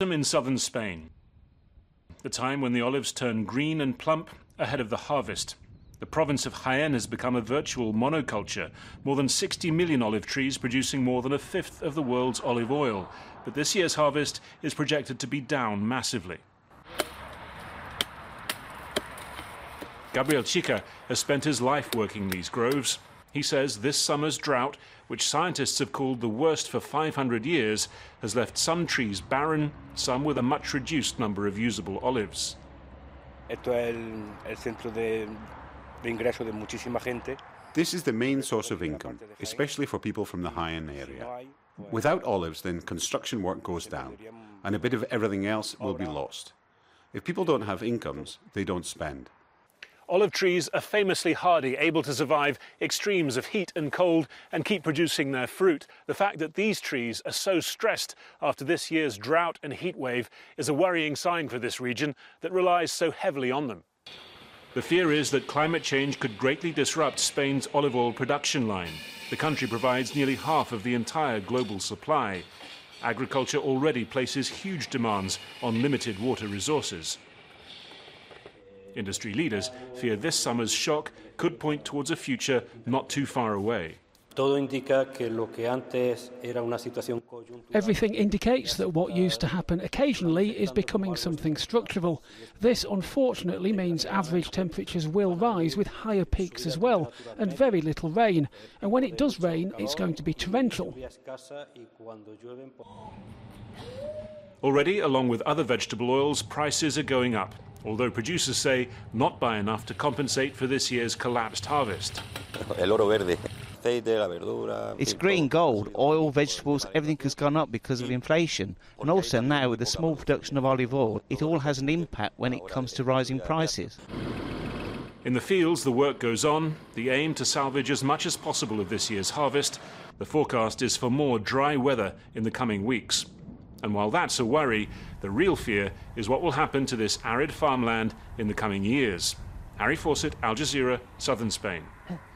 In southern Spain, the time when the olives turn green and plump ahead of the harvest. The province of Jaén has become a virtual monoculture, more than 60 million olive trees producing more than a fifth of the world's olive oil. But this year's harvest is projected to be down massively. Gabriel Chica has spent his life working these groves. He says this summer's drought, which scientists have called the worst for 500 years, has left some trees barren, some with a much reduced number of usable olives. This is the main source of income, especially for people from the Jaén area. Without olives, then construction work goes down, and a bit of everything else will be lost. If people don't have incomes, they don't spend. Olive trees are famously hardy, able to survive extremes of heat and cold and keep producing their fruit. The fact that these trees are so stressed after this year's drought and heat wave is a worrying sign for this region that relies so heavily on them. The fear is that climate change could greatly disrupt Spain's olive oil production line. The country provides nearly half of the entire global supply. Agriculture already places huge demands on limited water resources. Industry leaders fear this summer's shock could point towards a future not too far away. Everything indicates that what used to happen occasionally is becoming something structural. This, unfortunately, means average temperatures will rise with higher peaks as well, and very little rain. And when it does rain, it's going to be torrential. Already, along with other vegetable oils, prices are going up, although producers say not by enough to compensate for this year's collapsed harvest. It's green, gold, oil, vegetables, everything has gone up because of inflation. And also now with the small production of olive oil, it all has an impact when it comes to rising prices. In the fields, the work goes on, the aim to salvage as much as possible of this year's harvest. The forecast is for more dry weather in the coming weeks. And while that's a worry, the real fear is what will happen to this arid farmland in the coming years. Harry Fawcett, Al Jazeera, Southern Spain.